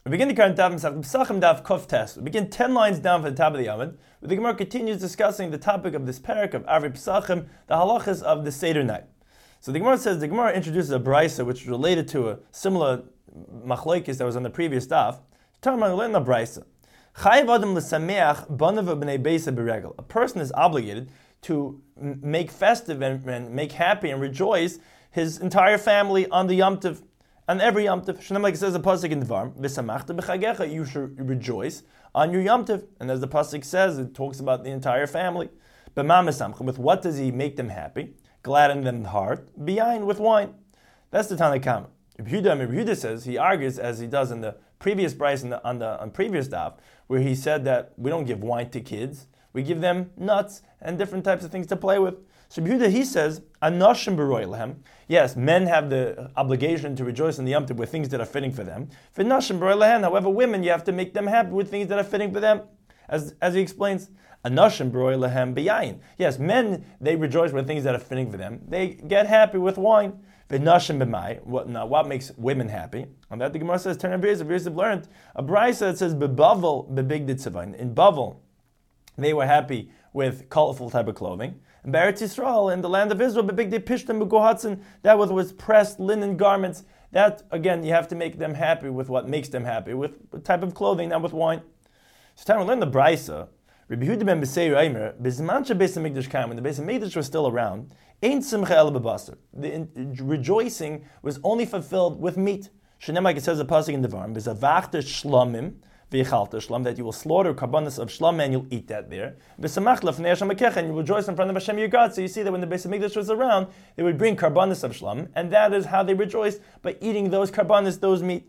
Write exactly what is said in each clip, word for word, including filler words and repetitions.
We begin the current Daf Masechet Pesachim Daf Kuf Tes. We begin ten lines down from the top of the Yamud, where the Gemara continues discussing the topic of this parak of Arvei Pesachim, the halachas of the Seder night. So the Gemara says, the Gemara introduces a brisa which is related to a similar machlokes that was on the previous Daf. Talking about learning the brisa. Chayav adam l'sameach banav b'nei beisa b'regel. A person is obligated to make festive and, and make happy and rejoice his entire family on the Yom Tov. On every Yom Tov, Shanam, like it says the pasuk in Devarim, v'samachta b'chagecha, you should rejoice on your Yom Tov. And as the pasuk says, it talks about the entire family. B'ma mesamcha, with what does he make them happy? Gladden them the heart. B'yayin, with wine. That's the Tanna Kama. Rabbi Yehuda, Rabbi Yehuda says, he argues as he does in the previous brayso the, on the on previous daf, where he said that we don't give wine to kids, we give them nuts and different types of things to play with. So Rabbi Yehuda, he says, Anoshim b'roy lehem. Yes, men have the obligation to rejoice in the Yom Tov with things that are fitting for them. For Nashim b'roy lehem, however, women, you have to make them happy with things that are fitting for them. As as he explains, Anoshim b'roy lehem b'yayin. Yes, men, they rejoice with things that are fitting for them. They get happy with wine. For Nashim b'mai. What now? What makes women happy? On that the Gemara says, Turn Rabbi Yosef learned a brayso that says bebavel bebig ditzavain. In Bavel, they were happy with colorful type of clothing. In Beretz Yisrael, in the land of Israel, big they pished them begohatzen, that was, was pressed linen garments. That, again, you have to make them happy with what makes them happy, with a type of clothing, not with wine. So time we learn the brayso. Rabbi Yehuda ben Beseir Eimer, Bizman shebeis hamikdash came, when the Beis Hamikdash was still around, ein simcha ela bebasar. The rejoicing was only fulfilled with meat. Shenem, like it says the pasuk in Devarim, Bizavachta shlamim, that you will slaughter karbanos of shlam and you'll eat that there. And you rejoice in front of Hashem your God. So you see that when the Beis Hamikdash was around, they would bring karbanos of shlam, and that is how they rejoiced, by eating those karbanos, those meat.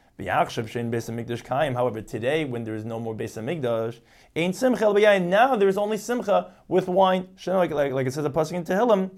However, today, when there is no more Beis Hamikdash, now there is only simcha with wine. Like, like, like it says a pasuk in Tehillim,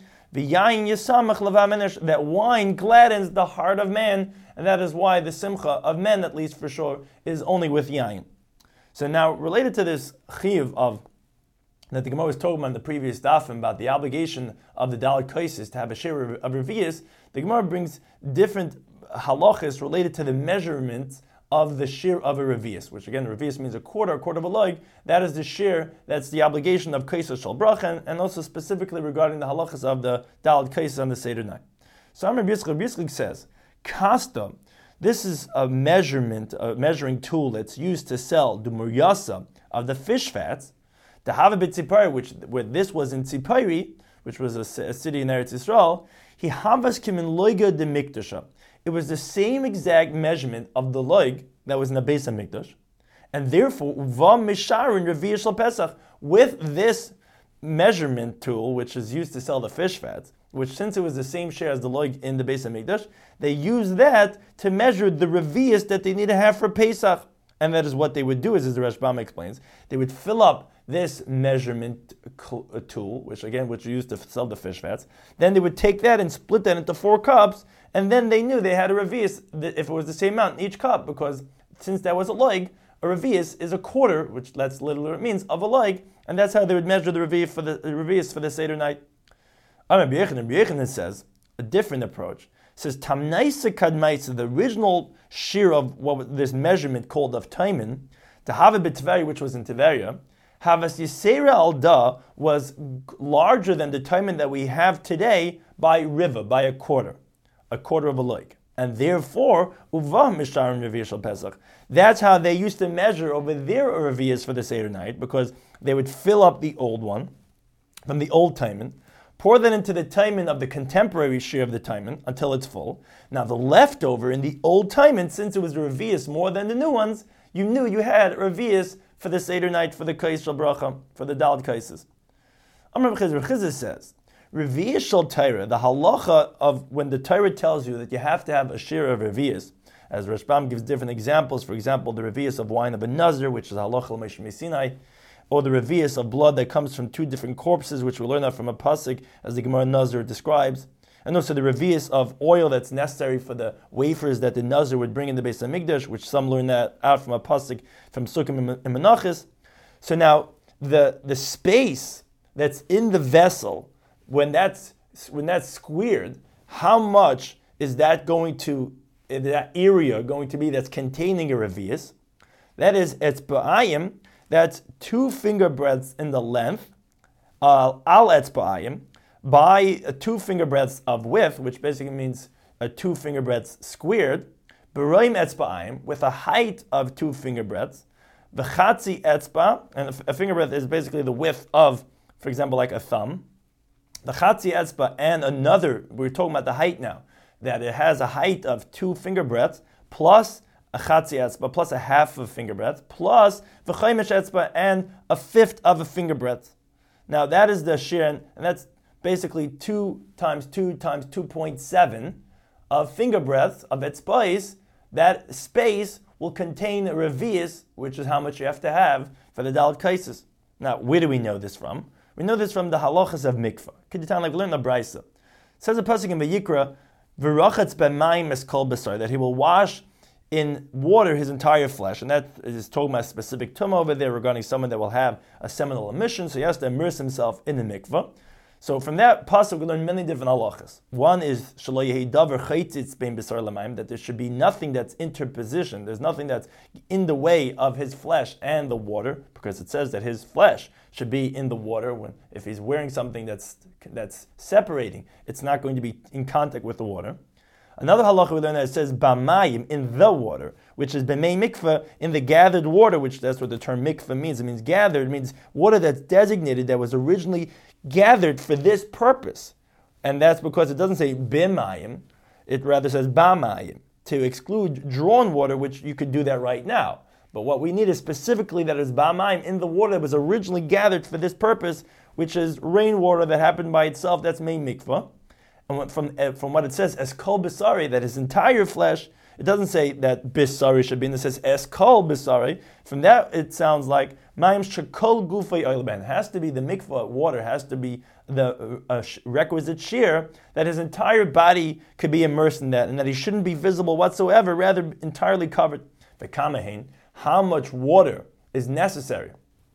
that wine gladdens the heart of man, and that is why the simcha of men, at least for sure, is only with yayin. So now, related to this chiyuv of that the Gemara was talking about in the previous dafim about the obligation of the Dalet Kaisis to have a share of revius, the Gemara brings different halachas related to the measurement of the share of a revius, which again, revius means a quarter, a quarter of a log. That is the share, that's the obligation of Kaisis Shal Bracha, and also specifically regarding the halachas of the Dalet Kaisis on the Seder night. So Amar B'Yitzchak says, Kasta, this is a measurement, a measuring tool that's used to sell the muryasa of the fish fats, the Hava B'Tzipari, which where this was in Tzipari, which was a, a city in Eretz Yisrael, he havas kimin loiga de mikdasha. It was the same exact measurement of the loig that was in the Beis Hamikdash, and therefore uva misharin revius shel Pesach, with this measurement tool, which is used to sell the fish fats, which since it was the same share as the loig in the Beis Hamikdash, they used that to measure the revius that they need to have for Pesach. And that is what they would do, is, as the Rashbam explains, they would fill up this measurement tool, which again, which is used to sell the fish fats. Then they would take that and split that into four cups, and then they knew they had a revius if it was the same amount in each cup, because since that was a loig, a revius is a quarter, which that's literally what it means, of a loig, and that's how they would measure the revius for the, the revius for the Seder night. Rabbi Yechanan says a different approach. It says Tamnaisa Kadmaisa, the original shear of what was this measurement called of Taimin, to Hava B'Tveria, which was in Tveria, Havas Yisera al Da was larger than the Taimin that we have today by river, by a quarter, a quarter of a lake. And therefore, Uva Misharim Revius Shel Pesach. That's how they used to measure over their revius for the Seder night, because they would fill up the old one from the old Taimin, pour that into the taimin of the contemporary share of the taimin until it's full. Now the leftover in the old taimin, since it was revius more than the new ones, you knew you had revius for the Seder night, for the Kais Shal Bracha, for the Dalet Kaisis. Amar Chizr Chizr says, revius Shal Torah, the halacha of when the Torah tells you that you have to have a share of revius, as Rashbam gives different examples, for example, the revius of wine of a nazir, which is halacha l'Moshe Sinai, or the revius of blood that comes from two different corpses, which we learn out from a pasuk, as the Gemara Nazir describes. And also the revius of oil that's necessary for the wafers that the Nazir would bring in the Beis Hamikdash, which some learn that out from a pasuk from Sukkim and Menachos. So now, the the space that's in the vessel, when that's when that's squared, how much is that going to that area going to be that's containing a revius. That is etzba'ayim, that's two finger breadths in the length, uh, al etzba'ayim, by uh, two finger breadths of width, which basically means uh, two finger breadths squared, b'roim etzba'ayim, with a height of two finger breadths, v'chatzi etzba, and a finger breadth is basically the width of, for example, like a thumb, the chatzi etzba and another, we're talking about the height now, that it has a height of two finger breadths, plus a chatzi etzba, plus a half of a finger breadth, plus v'chaimesh etzba and a fifth of a finger breadth. Now that is the shir, and that's basically two times two times two point seven of finger breadths of etzbais. That space will contain a revius, which is how much you have to have for the dalet kaisis. Now, where do we know this from? We know this from the halachas of mikvah. Kiddutan, like we learned the brisa. It says a pasuk in Vayikra, "V'rachatz b'mayim es kol basar," that he will wash in water his entire flesh, and that is talking about a specific tumah over there regarding someone that will have a seminal emission, so he has to immerse himself in the mikvah. So from that pasuk we learn many different halachas. One is shelo yehi davar chaitzitz bein basar l'mayim, that there should be nothing that's interposition. There's nothing that's in the way of his flesh and the water, because it says that his flesh should be in the water. When if he's wearing something that's that's separating, it's not going to be in contact with the water. Another halacha we learn that it says b'mayim, in the water, which is b'mei mikveh, in the gathered water, which that's what the term mikveh means. It means gathered. It means water that's designated, that was originally gathered for this purpose. And that's because it doesn't say b'mayim, it rather says b'mayim, to exclude drawn water, which you could do that right now. But what we need is specifically that it's b'mayim, in the water that was originally gathered for this purpose, which is rainwater that happened by itself, that's mei mikveh. And from, uh, from what it says, es kol bisari, that his entire flesh, it doesn't say that bisari should be in, it says es kol bisari. From that it sounds like mayim shekol gufay oil ben. It has to be the mikvah water, has to be the uh, requisite shear, that his entire body could be immersed in that, and that he shouldn't be visible whatsoever, rather entirely covered. V'kamahin, how much water is necessary?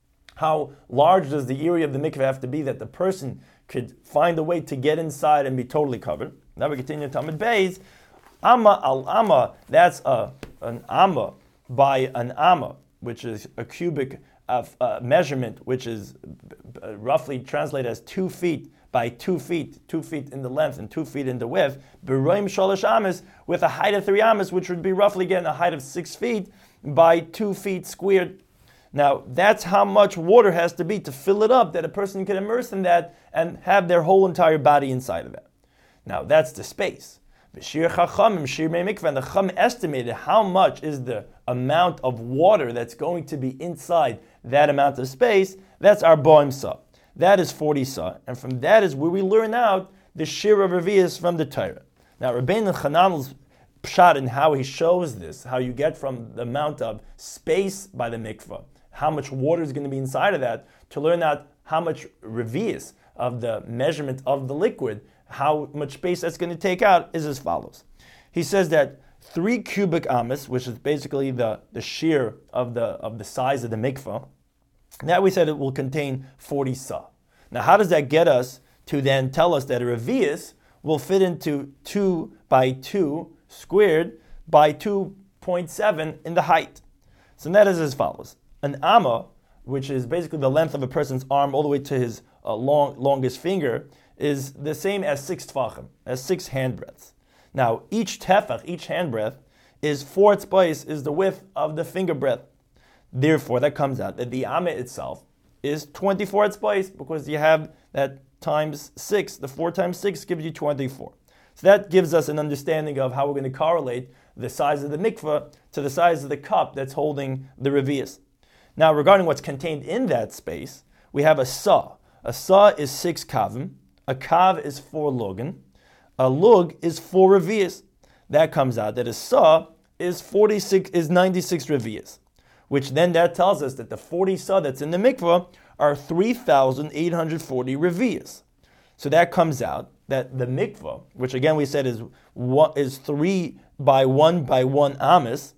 How large does the area of the mikveh have to be that the person could find a way to get inside and be totally covered? Now we continue to Talmud Beis. Amma al amma, that's a, an amma by an amma, which is a cubic of uh, measurement, which is uh, roughly translated as two feet by two feet, two feet in the length and two feet in the width. B'roim shalosh amas, with a height of three amas, which would be roughly again a height of six feet by two feet squared. Now, that's how much water has to be to fill it up, that a person can immerse in that and have their whole entire body inside of that. Now, that's the space. The Shir Chachamim, Shir Mei Mikveh, and the Chacham estimated how much is the amount of water that's going to be inside that amount of space. That's our Boim Sa. That is forty Sa. And from that is where we learn out the Shir of Revius from the Torah. Now, Rabbeinu Chananel's pshat in how he shows this, how you get from the amount of space by the mikveh, how much water is going to be inside of that, to learn out how much revius of the measurement of the liquid, how much space that's going to take out, is as follows. He says that three cubic amas, which is basically the, the shear of the of the size of the mikveh, that we said it will contain forty sa. Now how does that get us to then tell us that a revius will fit into two by two squared by two point seven in the height? So that is as follows. An amma, which is basically the length of a person's arm all the way to his uh, long, longest finger, is the same as six tefachim, as six handbreadths. Now, each tefach, each handbreadth, is four tzbais, is the width of the finger breadth. Therefore, that comes out that the amma itself is twenty-four tzbais, because you have that times six. The four times six gives you twenty-four. So that gives us an understanding of how we're going to correlate the size of the mikveh to the size of the cup that's holding the revius. Now, regarding what's contained in that space, we have a sa. A sa is six kavim. A kav is four logan. A lug is four revius. That comes out that a sa is forty-six is ninety-six revius, which then that tells us that the forty sa that's in the mikveh are three thousand eight hundred forty revius. So that comes out that the mikveh, which again we said is one, is three by one by one amas,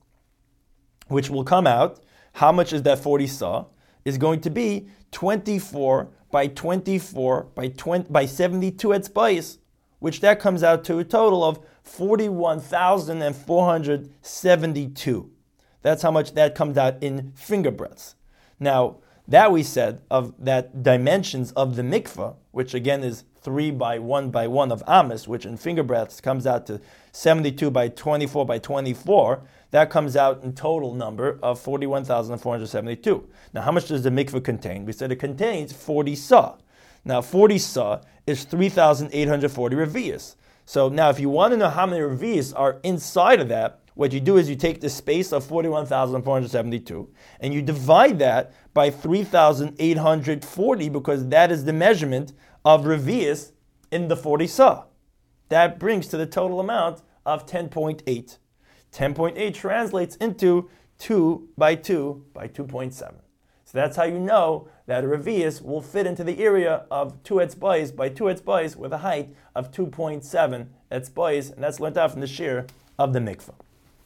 which will come out. How much is that forty sa? Is going to be twenty-four by twenty-four by twenty by seventy-two etzbais, which that comes out to a total of forty-one thousand four hundred seventy-two. That's how much that comes out in finger breadths. Now, that we said of that dimensions of the mikveh, which again is three by one by one of amas, which in finger breadths comes out to seventy-two by twenty-four by twenty-four, that comes out in total number of forty-one thousand four hundred seventy-two. Now, how much does the mikveh contain? We said it contains forty sa. Now, forty sa is three thousand eight hundred forty revi'as. So now, if you want to know how many revi'as are inside of that, what you do is you take the space of forty-one thousand four hundred seventy-two and you divide that by three thousand eight hundred forty, because that is the measurement of revi'as in the forty sa. That brings to the total amount of ten point eight. ten point eight translates into two by two by two point seven. So that's how you know that a revi'as will fit into the area of two etzbais by two etzbais with a height of two point seven etzbais, and that's learned out from the shir of the mikveh.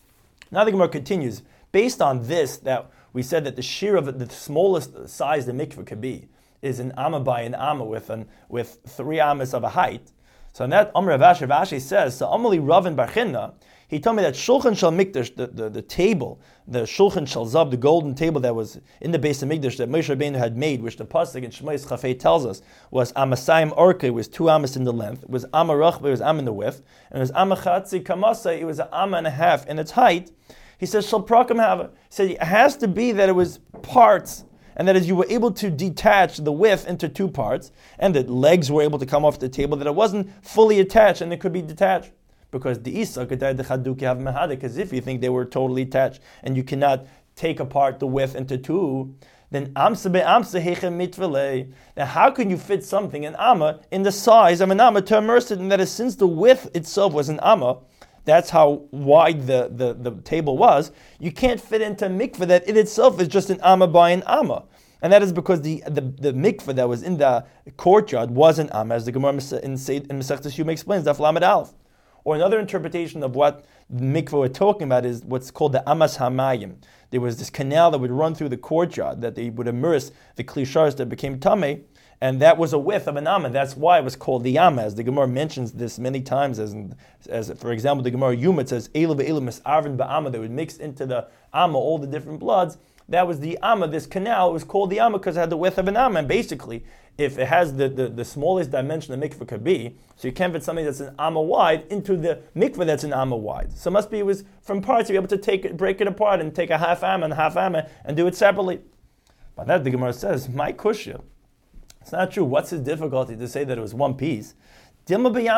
Now the Gemara continues. Based on this, that we said that the shir of the smallest size the mikveh could be is an amma by an amma with an, with three amas of a height. So in that Amr Rav Ashi, Rav Ashi says, so Amali Ravin Bar Chinna, he told me that Shulchan Shal Mikdash, the, the, the table, the Shulchan Shal Zav, the golden table that was in the base of Mikdash that Moshe Rabbeinu had made, which the pasuk in Shmos Chafei tells us was Amasayim Orke, was two amas in the length, it was Amma Rachbe, it was Amma in the width, and it was Amma Chatzi Kamasa, it was an Amma and a half in its height. He says, Shal Prakam Hava. He said, it has to be that it was parts, and that is you were able to detach the width into two parts, and that legs were able to come off the table, that it wasn't fully attached and it could be detached. Because the Isa could die the Chaduki have Mahada, because if you think they were totally attached and you cannot take apart the width into two, then Amsa be Amsa Hechem Mitvele. Now how can you fit something, an Amma, in the size of an Amma to immerse it? And that is, since the width itself was an Amma, that's how wide the, the, the table was, you can't fit into mikveh that it itself is just an Amma by an Amma. And that is because the, the, the mikveh that was in the courtyard was an Amma, as the Gemara in Masechtas Yuma explains, Daf Lamed Aleph. Or another interpretation of what the mikveh we're talking about is what's called the Amas Hamayim. There was this canal that would run through the courtyard that they would immerse the klishars that became tameh, and that was a width of an amma. That's why it was called the amma, as the Gemara mentions this many times. As, in, as for example, the Gemara Yuma says, Eilu ve'eilu mis'arvin ba'amma, they would mix into the amma all the different bloods. That was the amma, this canal, it was called the amma because it had the width of an amma. And basically, if it has the, the, the smallest dimension the mikveh could be, so you can't fit something that's an amma wide into the mikveh that's an amma wide. So it must be it was from parts, you're able to take it, break it apart and take a half amma and a half amma and do it separately. But that the Gemara says, my kushya. It's not true. What's the difficulty to say that it was one piece? Maybe they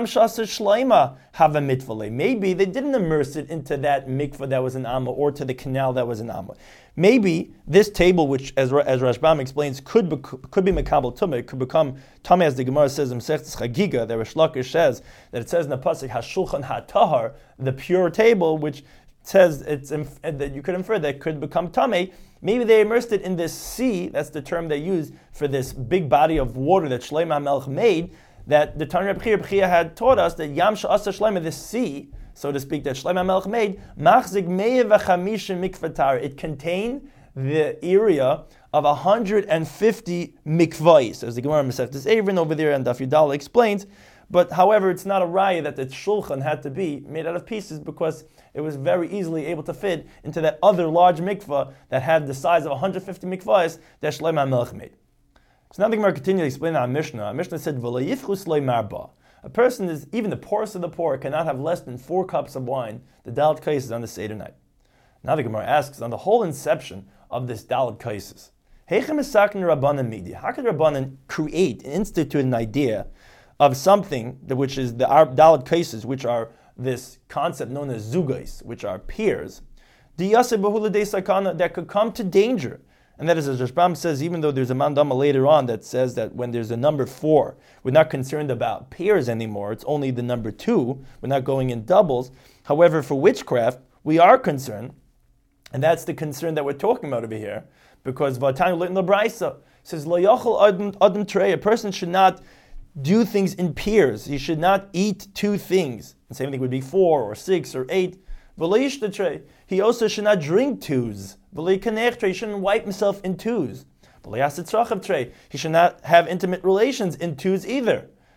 didn't immerse it into that mikveh that was an amma or to the canal that was an amma. Maybe this table, which as as Rashbam explains, could be, could be mekabel tumah, it could become tumah, as the Gemara says in Masechtas Chagiga, that Rish Lakish says that it says in the pasuk Hashulchan HaTahar, the pure table, which says it's that you could infer that it could become tameh. Maybe they immersed it in this sea. That's the term they use for this big body of water that Shlomo HaMelech made. That the Tanur B'chia B'chia had taught us that Yam Sha'asa Shlomo, this sea, so to speak, that Shlomo HaMelech made, Machzik Me'eh V'chamisha Mikvatar. It contained the area of one hundred fifty mikvahs, as the Gemara Masechtas Eirin over there and Daf Yudala explains. But however, it's not a raya that the shulchan had to be made out of pieces, because it was very easily able to fit into that other large mikvah that had the size of one hundred fifty mikvahs that Shlomo HaMelech made. So now the Gemara continues to explain our Mishnah. Our Mishnah said, a person is, even the poorest of the poor, cannot have less than four cups of wine, the Dalet Kaises on the Seder night. Now the Gemara asks, on the whole inception of this Dalet Kaises, how could Rabbanan create and institute an idea of something that, which is the Dalet Kaises, which are this concept known as zugais, which are peers, that could come to danger? And that is, as Rashbam says, even though there's a mandama later on that says that when there's a number four, we're not concerned about pairs anymore, it's only the number two, we're not going in doubles. However, for witchcraft, we are concerned, and that's the concern that we're talking about over here, because Vatanu Lit in the Braisa says, Lo yachol adam trei, a person should not do things in pairs, he should not eat two things. The same thing would be four or six or eight. He also should not drink twos. He shouldn't wipe himself in twos. He should not have intimate relations in twos either.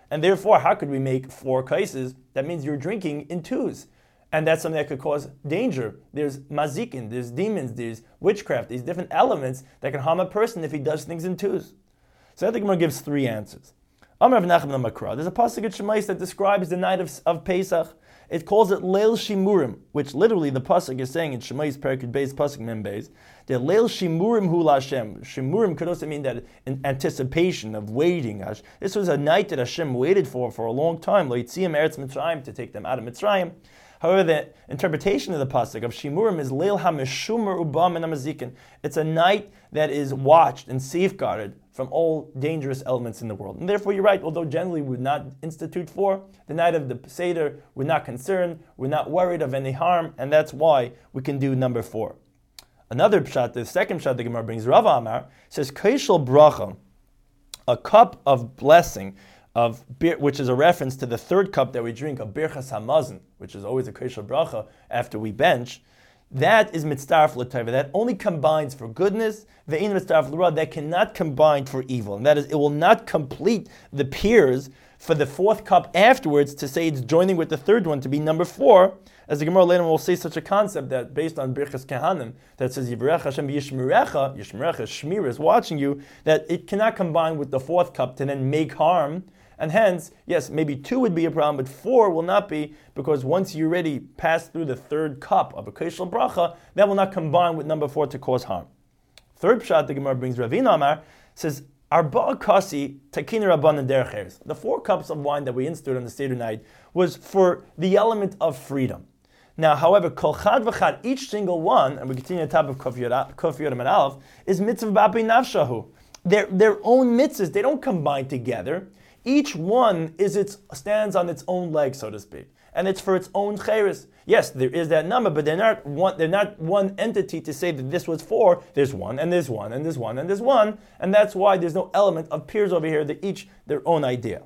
And therefore, how could we make four kaises? That means you're drinking in twos. And that's something that could cause danger. There's mazikin, there's demons, there's witchcraft, these different elements that can harm a person if he does things in twos. So I think I'm going to give three answers. Amar Rav Nachman Makra. There's a pasuk in Shemais that describes the night of, of Pesach. It calls it Leil Shimurim, which literally the pasuk is saying in Shemais Perikid Beis pasuk Mem Beis that Leil Shimurim Hu Lashem. Shimurim could also mean that in anticipation of waiting. This was a night that Hashem waited for for a long time. Lo Yitziam Eretz Mitzrayim, to take them out of Mitzrayim. However, the interpretation of the pasuk of Shimurim is Leil HaMeshumer Ubam and HaMazikin. It's a night that is watched and safeguarded from all dangerous elements in the world. And therefore, you're right, although generally we would not institute for, the night of the Seder, we're not concerned, we're not worried of any harm, and that's why we can do number four. Another pshat, the second pshat the Gemara brings, Rav Amar, says, Kaishal Bracha, a cup of blessing, of beer, which is a reference to the third cup that we drink, of Birchas Hamazon, which is always a Kaishal Bracha after we bench. That is mitzdarf l'tova. That only combines for goodness. Ve'in mitzdarf l'ra. That cannot combine for evil. And that is, it will not complete the peers for the fourth cup afterwards to say it's joining with the third one to be number four. As the Gemara later will say such a concept that based on Birchas Kehanim that says Yivrech Hashem Yishmerecha, Yishmerecha, Shmir is watching you, that it cannot combine with the fourth cup to then make harm. And hence, yes, maybe two would be a problem, but four will not be, because once you already pass through the third cup of a Kaishal Bracha, that will not combine with number four to cause harm. Third pshat the Gemara brings, Ravina Amar, says, Arba'a Kasi Takina Rabbanan Derech Eretz. The four cups of wine that we instituted on the Seder night was for the element of freedom. Now, however, Kol Chad V'Chad, each single one, and we continue at the top of Kuf Yod and Aleph, is mitzvah b'api nafshahu. They're their own mitzvahs, they don't combine together. Each one is its stands on its own leg, so to speak, and it's for its own chayris. Yes, there is that number, but they're not one. They're not one entity to say that this was four. There's one, and there's one, and there's one, and there's one, and that's why there's no element of peers over here. They're each their own idea.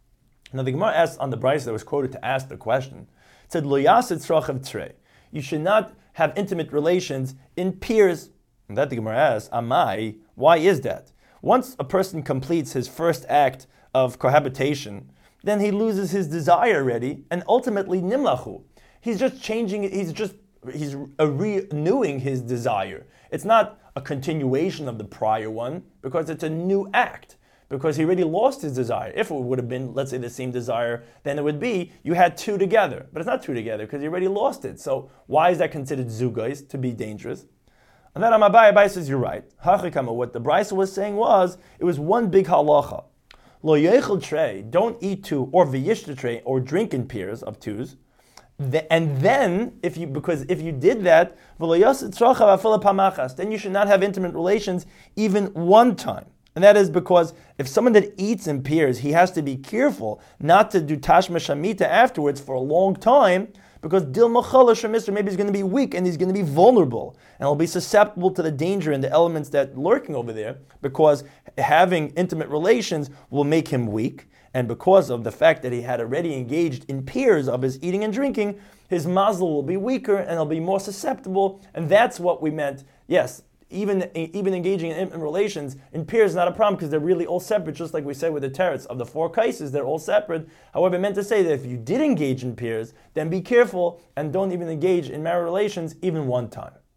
Now the Gemara asked on the brayso that was quoted to ask the question. It said, "Lo yasid tzrachav trei." You should not have intimate relations in peers. And that the Gemara asks, "Amai, why is that?" Once a person completes his first act of cohabitation, then he loses his desire already, and ultimately nimlachu. He's just changing it, he's just he's renewing his desire. It's not a continuation of the prior one, because it's a new act, because he already lost his desire. If it would have been, let's say, the same desire, then it would be, you had two together. But it's not two together, because you already lost it. So why is that considered zugais, to be dangerous? And then Amabai Abai says, you're right. Hachikama, what the brayso was saying was, it was one big halacha. Lo yechel trei, don't eat two, or v'yishta trei, or drink in pairs of twos. The, and then, if you because if you did that, then you should not have intimate relations even one time. And that is because if someone that eats in pairs, he has to be careful not to do tashma shamita afterwards for a long time, because dil machala shemister, maybe he's going to be weak and he's going to be vulnerable, and he'll be susceptible to the danger and the elements that lurking over there, because having intimate relations will make him weak, and because of the fact that he had already engaged in pairs of his eating and drinking, his mazel will be weaker and he'll be more susceptible, and that's what we meant. Yes, even even engaging in intimate relations in pairs is not a problem, because they're really all separate, just like we said with the teretz of the four kaises, they're all separate. However, I meant to say that if you did engage in pairs, then be careful and don't even engage in marriage relations even one time.